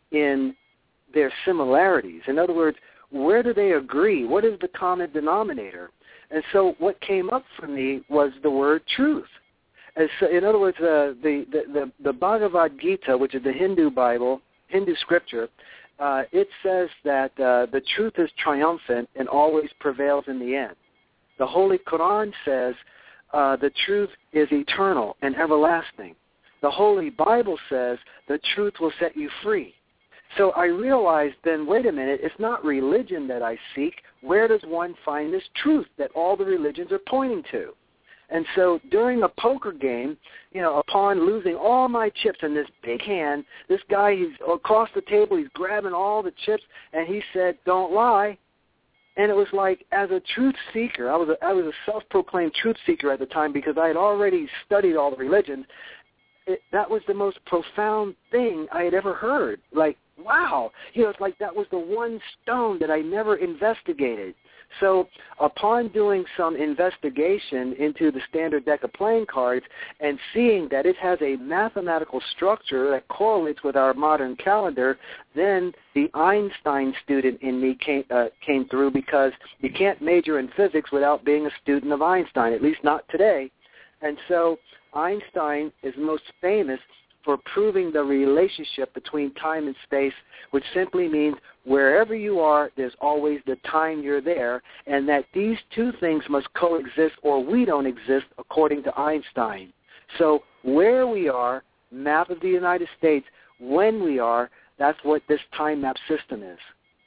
in their similarities. In other words, where do they agree? What is the common denominator? And so what came up for me was the word truth. And so, in other words, uh, the, the, the, the Bhagavad Gita, which is the Hindu Bible, Hindu scripture, uh, it says that uh, the truth is triumphant and always prevails in the end. The Holy Quran says uh, the truth is eternal and everlasting. The Holy Bible says the truth will set you free. So I realized then, wait a minute, it's not religion that I seek. Where does one find this truth that all the religions are pointing to? And so during a poker game, you know, upon losing all my chips in this big hand, this guy, he's across the table, he's grabbing all the chips, and he said, "Don't lie." And it was like, as a truth seeker, I was a, I was a self-proclaimed truth seeker at the time because I had already studied all the religions. It, that was the most profound thing I had ever heard. Like, wow. You know, it's like that was the one stone that I never investigated. So upon doing some investigation into the standard deck of playing cards and seeing that it has a mathematical structure that correlates with our modern calendar, then the Einstein student in me came, uh, came through, because you can't major in physics without being a student of Einstein, at least not today. And so Einstein is most famous for proving the relationship between time and space, which simply means wherever you are, there's always the time you're there, and that these two things must coexist or we don't exist, according to Einstein. So where we are, map of the United States, when we are, that's what this time map system is.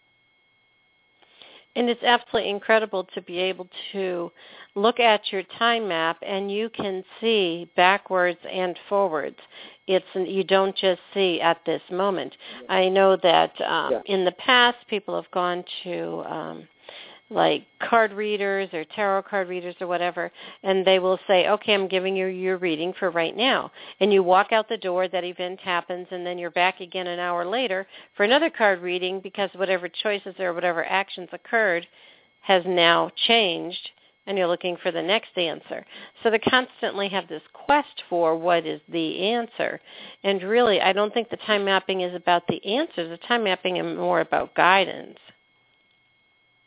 And it's absolutely incredible to be able to look at your time map and you can see backwards and forwards. It's you don't just see at this moment. Yeah. I know that um, yeah. in the past people have gone to um, like card readers or tarot card readers or whatever, and they will say, okay, I'm giving you your reading for right now. And you walk out the door, that event happens, and then you're back again an hour later for another card reading because whatever choices or whatever actions occurred has now changed, and you're looking for the next answer. So they constantly have this quest for what is the answer. And really, I don't think the time mapping is about the answers. The time mapping is more about guidance.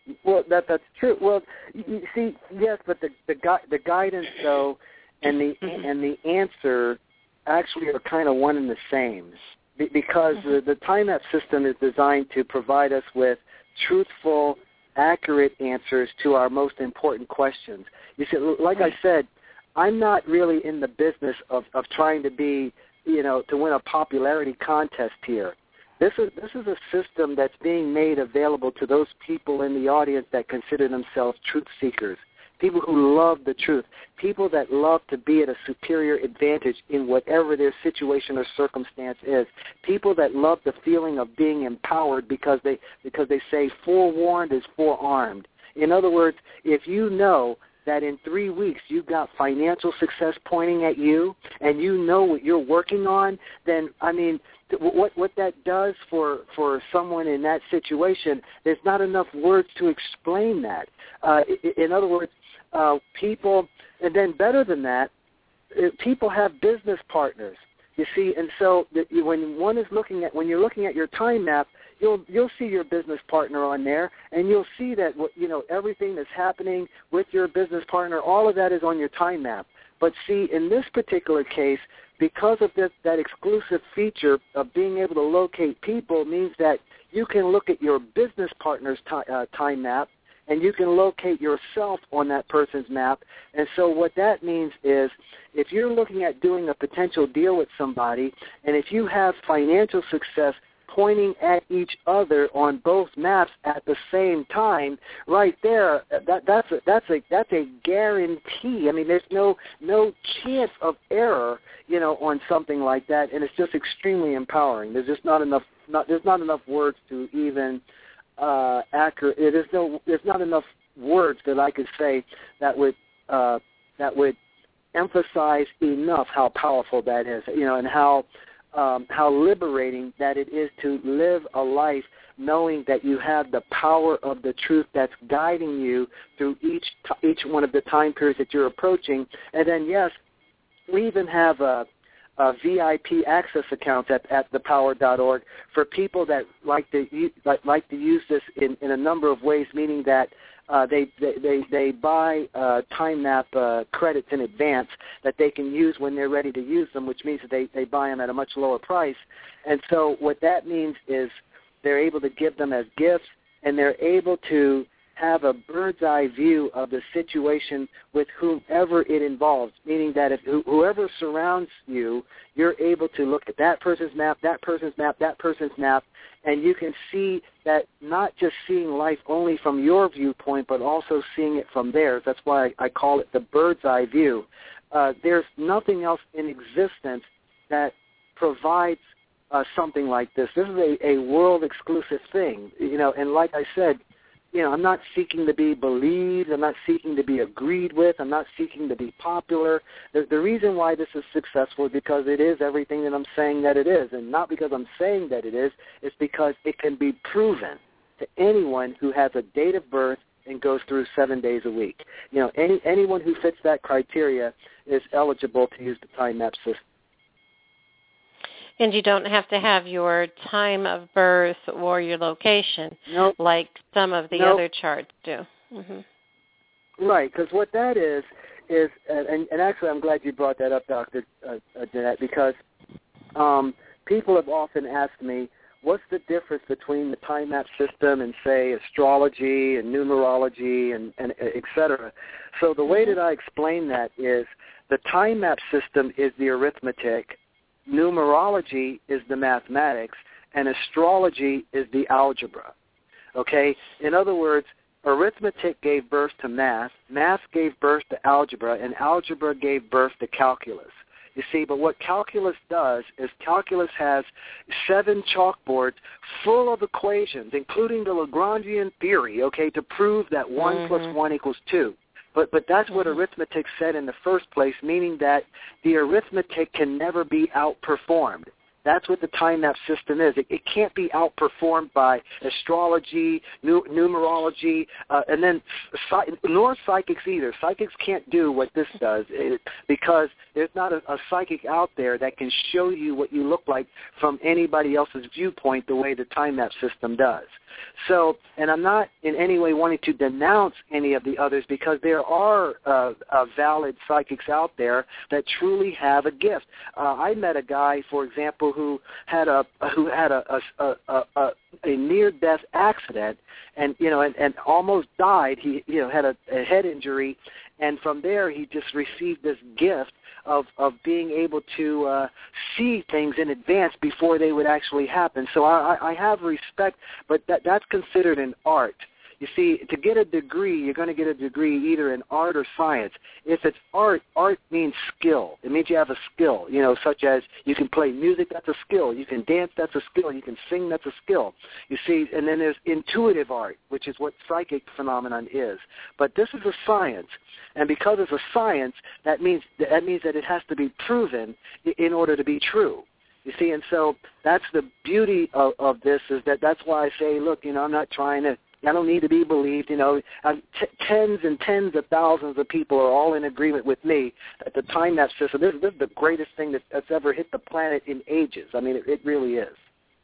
Well, that that's true. Well, you, you see, yes, but the the, gui- the guidance though, and the mm-hmm. and the answer actually are kind of one and the same, Be- because mm-hmm. the, the time map system is designed to provide us with truthful, accurate answers to our most important questions. You see, like I said, I'm not really in the business of, of trying to be, you know, to win a popularity contest here. This is this is a system that's being made available to those people in the audience that consider themselves truth seekers, people who love the truth, people that love to be at a superior advantage in whatever their situation or circumstance is, people that love the feeling of being empowered because they because they say forewarned is forearmed. In other words, if you know that in three weeks you've got financial success pointing at you and you know what you're working on, then, I mean, what what that does for, for someone in that situation, there's not enough words to explain that. Uh, in other words, uh, people, and then better than that, people have business partners, you see, and so the, when one is looking at, when you're looking at your time map, you'll you'll see your business partner on there, and you'll see that, you know, everything that's happening with your business partner, all of that is on your time map. But see, in this particular case, because of this, that exclusive feature of being able to locate people means that you can look at your business partner's t- uh, time map, and you can locate yourself on that person's map. And so what that means is if you're looking at doing a potential deal with somebody, and if you have financial success pointing at each other on both maps at the same time, right there, that, that's a, that's a that's a guarantee. I mean, there's no no chance of error, you know, on something like that, and it's just extremely empowering. There's just not enough not there's not enough words to even uh, accurate. There's no there's not enough words that I could say that would uh, that would emphasize enough how powerful that is, you know, and how. Um, how liberating that it is to live a life knowing that you have the power of the truth that's guiding you through each t- each one of the time periods that you're approaching. And then, yes, we even have a, a V I P access accounts at, at the power dot org for people that like to like, like to use this in, in a number of ways, meaning that Uh, they, they, they, they buy uh, time map uh, credits in advance that they can use when they're ready to use them, which means that they, they buy them at a much lower price. And so what that means is they're able to give them as gifts, and they're able to have a bird's eye view of the situation with whomever it involves, meaning that if whoever surrounds you, you're able to look at that person's map, that person's map, that person's map, and you can see that not just seeing life only from your viewpoint, but also seeing it from theirs. That's why I, I call it the bird's eye view. Uh, there's nothing else in existence that provides uh, something like this. This is a, a world-exclusive thing, you know, and like I said, you know, I'm not seeking to be believed. I'm not seeking to be agreed with. I'm not seeking to be popular. The, the reason why this is successful is because it is everything that I'm saying that it is, and not because I'm saying that it is. It's because it can be proven to anyone who has a date of birth and goes through seven days a week. You know, any anyone who fits that criteria is eligible to use the time map system. And you don't have to have your time of birth or your location nope. like some of the nope. other charts do. Mm-hmm. Right, because what that is, is, and, and actually I'm glad you brought that up, Doctor Uh, uh, Jeanette, because um, people have often asked me, what's the difference between the time map system and, say, astrology and numerology and, and et cetera? So the way that I explain that is the time map system is the arithmetic, numerology is the mathematics, and astrology is the algebra. Okay? In other words, arithmetic gave birth to math, math gave birth to algebra, and algebra gave birth to calculus. You see, but what calculus does is calculus has seven chalkboards full of equations, including the Lagrangian theory, okay, to prove that one mm-hmm. plus one equals two. But but that's what arithmetic said in the first place, meaning that the arithmetic can never be outperformed. That's what the time map system is. It, it can't be outperformed by astrology, nu- numerology, uh, and then psych- nor psychics either. Psychics can't do what this does it, because there's not a, a psychic out there that can show you what you look like from anybody else's viewpoint the way the time map system does. So, and I'm not in any way wanting to denounce any of the others, because there are uh, uh, valid psychics out there that truly have a gift. Uh, I met a guy, for example, who had a who had a a, a, a, a near-death accident, and you know, and, and almost died. He you know had a, a head injury, and from there he just received this gift of of being able to uh, see things in advance before they would actually happen. So I, I have respect, but that that's considered an art. You see, to get a degree, you're going to get a degree either in art or science. If it's art, art means skill. It means you have a skill, you know, such as you can play music, that's a skill. You can dance, that's a skill. You can sing, that's a skill. You see, and then there's intuitive art, which is what psychic phenomenon is. But this is a science, and because it's a science, that means that means that it has to be proven in order to be true. You see, and so that's the beauty of, of this, is that that's why I say, look, you know, I'm not trying to, I don't need to be believed. You know, t- tens and tens of thousands of people are all in agreement with me that the time map system, this, this is the greatest thing that, that's ever hit the planet in ages. I mean, it, it really is.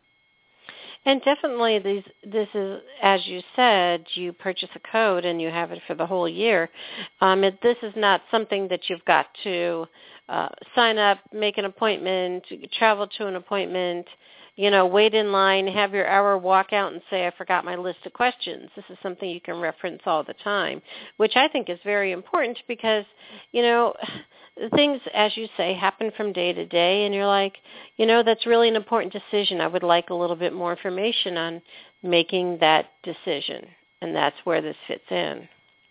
And definitely, these, this is, as you said, you purchase a code and you have it for the whole year. Um, it, this is not something that you've got to uh, sign up, make an appointment, travel to an appointment, you know, wait in line, have your hour, walk out and say, I forgot my list of questions. This is something you can reference all the time, which I think is very important because, you know, things, as you say, happen from day to day, and you're like, you know, that's really an important decision. I would like a little bit more information on making that decision, and that's where this fits in.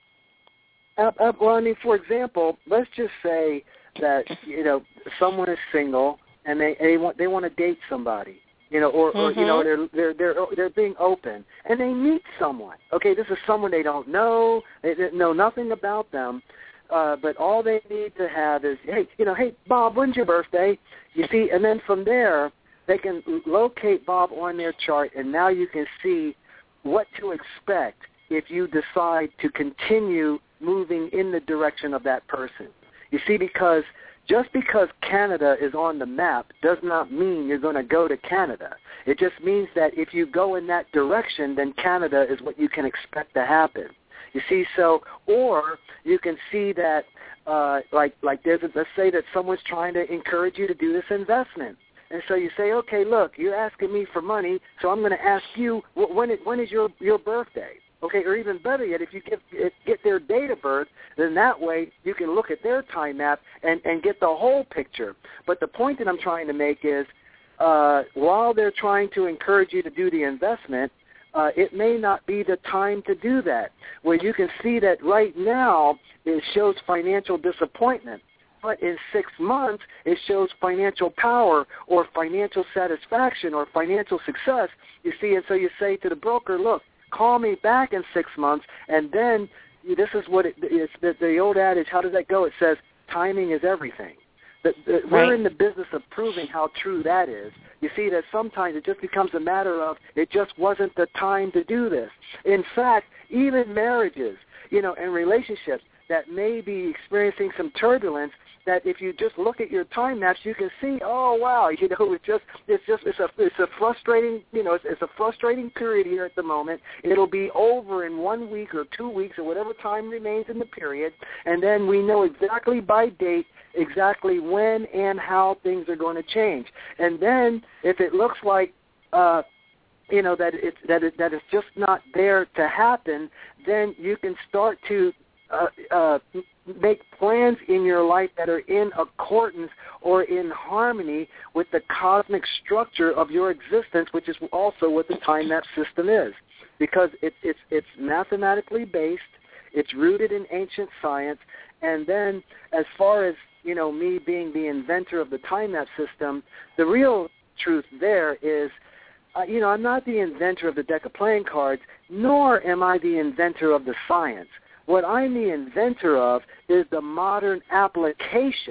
Uh, uh, well, I mean, for example, let's just say that, you know, someone is single and they, they want they want to date somebody. You know, or, or mm-hmm. you know, they're they're they're they're being open, and they meet someone. Okay, this is someone they don't know, they, they know nothing about them, uh, but all they need to have is, hey, you know, hey, Bob, when's your birthday? You see, and then from there, they can locate Bob on their chart, and now you can see what to expect if you decide to continue moving in the direction of that person. You see, because just because Canada is on the map does not mean you're going to go to Canada. It just means that if you go in that direction, then Canada is what you can expect to happen. You see, so, or you can see that, uh, like, like there's a, let's say that someone's trying to encourage you to do this investment. And so you say, okay, look, you're asking me for money, so I'm going to ask you, when, it, when is your, your birthday? Okay, or even better yet, if you get get their date of birth, then that way you can look at their time map and, and get the whole picture. But the point that I'm trying to make is, uh, while they're trying to encourage you to do the investment, uh, it may not be the time to do that, where you can see that right now it shows financial disappointment. But in six months, it shows financial power or financial satisfaction or financial success. You see, and so you say to the broker, look, call me back in six months, and then this is what it is. The, the old adage, how does that go? It says timing is everything. The, the, right. We're in the business of proving how true that is. You see that sometimes it just becomes a matter of it just wasn't the time to do this. In fact, even marriages, you know, and relationships that may be experiencing some turbulence, that if you just look at your time maps, you can see, oh wow, you know, it's just, it's just, it's a, it's a frustrating, you know, it's, it's a frustrating period here at the moment. It'll be over in one week or two weeks or whatever time remains in the period, and then we know exactly by date exactly when and how things are going to change. And then if it looks like, uh, you know, that it's that it, that it's just not there to happen, then you can start to uh, uh, make plans in your life that are in accordance or in harmony with the cosmic structure of your existence, which is also what the time map system is, because it's it's it's mathematically based, it's rooted in ancient science, and then as far as, you know, me being the inventor of the time map system, the real truth there is, uh, you know, I'm not the inventor of the deck of playing cards, nor am I the inventor of the science. What I'm the inventor of is the modern application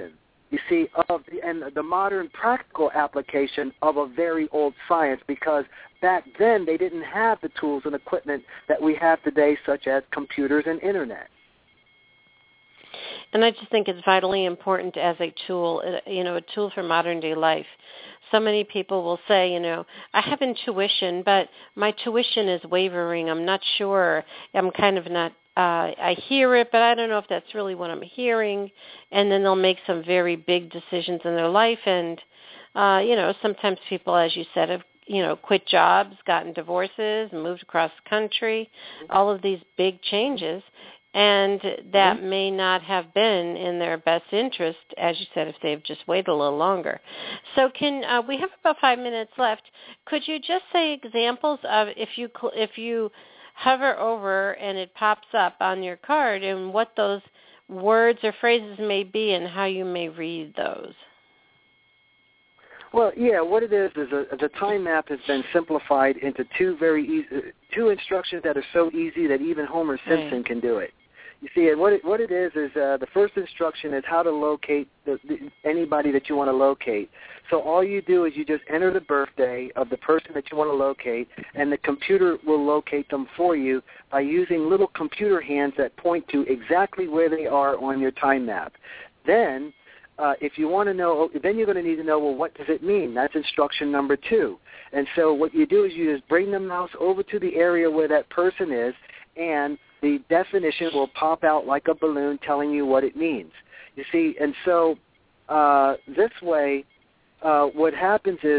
you see, of the, and the modern practical application of a very old science, because back then they didn't have the tools and equipment that we have today, such as computers and internet. And I just think it's vitally important as a tool, you know, a tool for modern day life. So many people will say, you know, I have intuition, but my tuition is wavering. I'm not sure. I'm kind of not, uh, I hear it, but I don't know if that's really what I'm hearing. And then they'll make some very big decisions in their life. And, uh, you know, sometimes people, as you said, have, you know, quit jobs, gotten divorces, moved across the country, all of these big changes. And that mm-hmm. may not have been in their best interest, as you said, if they've just waited a little longer. So can uh, we have about five minutes left. Could you just say examples of if you if you hover over and it pops up on your card and what those words or phrases may be and how you may read those? Well, yeah, what it is is a, the time map has been simplified into two very easy, two instructions that are so easy that even Homer Simpson right. can do it. You see, what it, what it is is uh, the first instruction is how to locate the, the, anybody that you want to locate. So all you do is you just enter the birthday of the person that you want to locate, and the computer will locate them for you by using little computer hands that point to exactly where they are on your time map. Then, uh, if you want to know, then you're going to need to know, well, what does it mean? That's instruction number two. And so what you do is you just bring the mouse over to the area where that person is, and the definition will pop out like a balloon telling you what it means. You see, and so uh, this way, uh, what happens is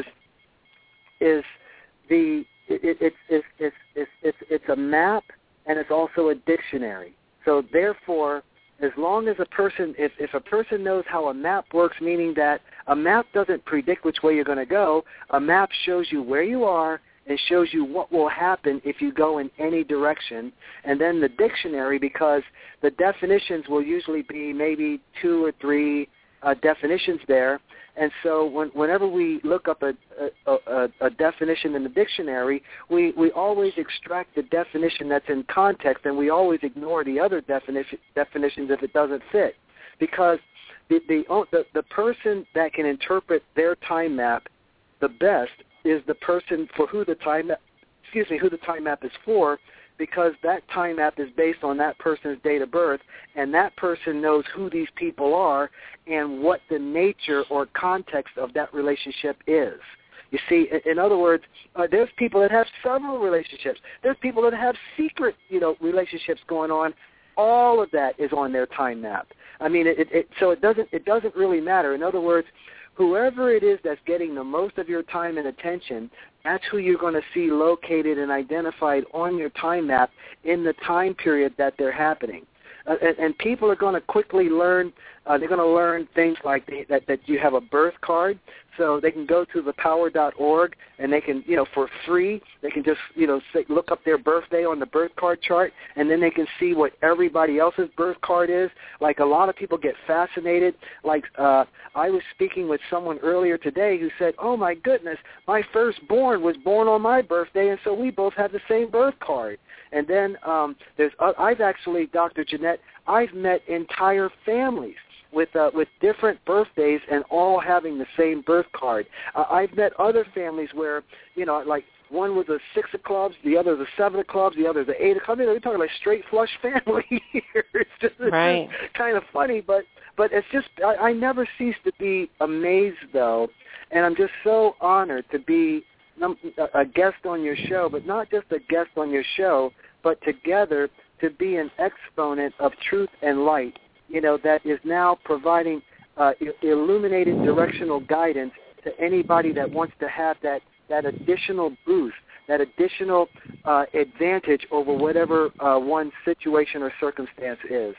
is the it, it, it, it, it, it, it's it's a map and it's also a dictionary. So therefore, as long as a person, if, if a person knows how a map works, meaning that a map doesn't predict which way you're going to go, a map shows you where you are and shows you what will happen if you go in any direction. And then the dictionary, because the definitions will usually be maybe two or three uh, definitions there. And so when, whenever we look up a, a, a, a definition in the dictionary, we, we always extract the definition that's in context, and we always ignore the other definition, definitions if it doesn't fit. Because the, the, the, the person that can interpret their time map the best is the person for who the time map, excuse me, who the time map is for, because that time map is based on that person's date of birth, and that person knows who these people are and what the nature or context of that relationship is. You see, in other words, uh, there's people that have several relationships. There's people that have secret, you know, relationships going on. All of that is on their time map. I mean, it, it, so it doesn't it doesn't really matter. In other words, whoever it is that's getting the most of your time and attention, that's who you're going to see located and identified on your time map in the time period that they're happening. Uh, and, and people are going to quickly learn, uh, they're going to learn things like the, that, that you have a birth card. So they can go to the power dot org and they can, you know, for free, they can just, you know, say, look up their birthday on the birth card chart, and then they can see what everybody else's birth card is. Like a lot of people get fascinated. Like uh, I was speaking with someone earlier today who said, oh, my goodness, my firstborn was born on my birthday, and so we both have the same birth card. And then um, there's, uh, I've actually, Doctor Jeanette, I've met entire families with uh, with different birthdays and all having the same birth card. Uh, I've met other families where, you know, like one was a six of clubs, the other was a seven of clubs, the other was an eight of clubs. I mean, we're talking like straight flush family here. It's just, it's right. just kind of funny, but but it's just, I, I never cease to be amazed, though, and I'm just so honored to be a guest on your show, but not just a guest on your show, but together to be an exponent of truth and light, you know, that is now providing uh, illuminated directional guidance to anybody that wants to have that, that additional boost, that additional uh, advantage over whatever uh, one's situation or circumstance is.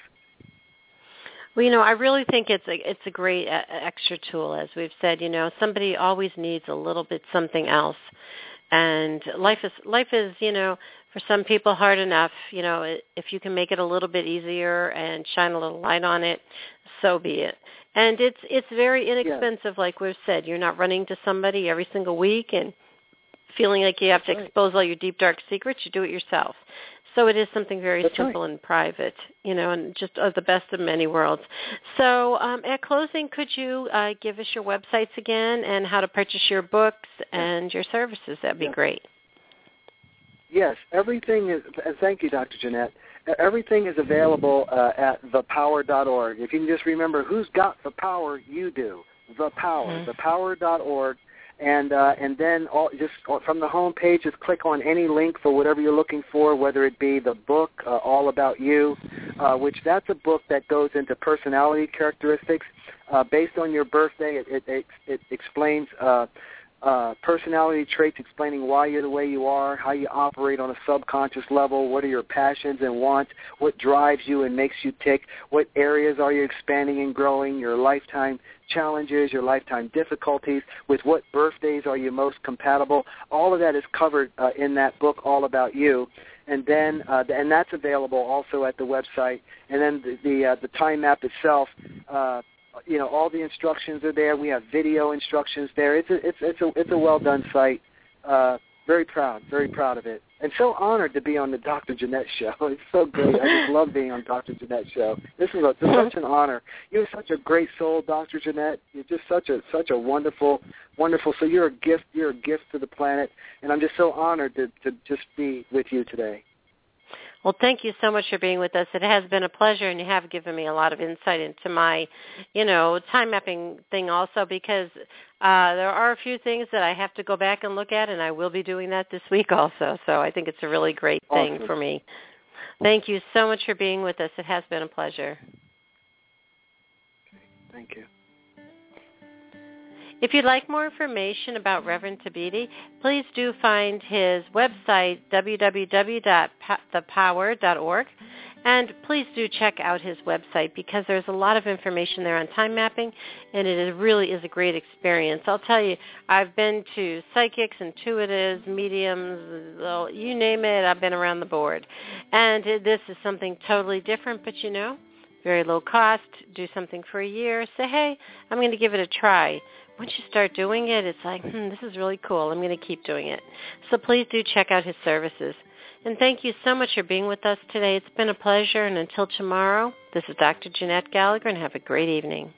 Well, you know, I really think it's a it's a great uh, extra tool. As we've said, you know, somebody always needs a little bit something else, and life is life is you know, for some people hard enough. You know, it, if you can make it a little bit easier and shine a little light on it, so be it. And it's it's very inexpensive, yeah. Like we've said. You're not running to somebody every single week and feeling like you have to expose all your deep, dark secrets. You do it yourself. So it is something very That's simple right. and private, you know, and just of the best of many worlds. So um, at closing, could you uh, give us your websites again and how to purchase your books and your services? That'd be Yeah. great. Yes, everything is, and thank you, Doctor Jeanette. Everything is available uh, at the power dot org. If you can just remember, who's got the power? You do. The Power, Mm-hmm. the power dot org. And uh, and then all, just from the home page, just click on any link for whatever you're looking for, whether it be the book, uh, All About You, uh, which that's a book that goes into personality characteristics. Uh, based on your birthday, it, it, it, it explains uh, uh, personality traits, explaining why you're the way you are, how you operate on a subconscious level, what are your passions and wants, what drives you and makes you tick, what areas are you expanding and growing, your lifetime challenges, your lifetime difficulties, with what birthdays are you most compatible. All of that is covered uh, in that book, All About You. And then, uh, and that's available also at the website. And then the the, uh, the time map itself, uh, you know, all the instructions are there. We have video instructions there. It's a it's it's a it's a well done site. Uh, very proud, very proud of it, and so honored to be on the Doctor Jeanette show. It's so great. I just love being on Doctor Jeanette's show. This is a, this is such an honor. You're such a great soul, Doctor Jeanette. You're just such a such a wonderful, wonderful. So you're a gift. You're a gift to the planet, and I'm just so honored to to just be with you today. Well, thank you so much for being with us. It has been a pleasure, and you have given me a lot of insight into my, you know, time mapping thing also, because uh, there are a few things that I have to go back and look at, and I will be doing that this week also. So I think it's a really great thing Awesome. for me. Thank you so much for being with us. It has been a pleasure. Thank you. If you'd like more information about Reverend Thabiti, please do find his website, w w w dot the power dot org, and please do check out his website because there's a lot of information there on time mapping, and it is, really is a great experience. I'll tell you, I've been to psychics, intuitives, mediums, you name it, I've been around the board. And this is something totally different, but you know, very low cost, do something for a year, say, hey, I'm going to give it a try. Once you start doing it, it's like, hmm, this is really cool. I'm going to keep doing it. So please do check out his services. And thank you so much for being with us today. It's been a pleasure. And until tomorrow, this is Doctor Jeanette Gallagher, and have a great evening.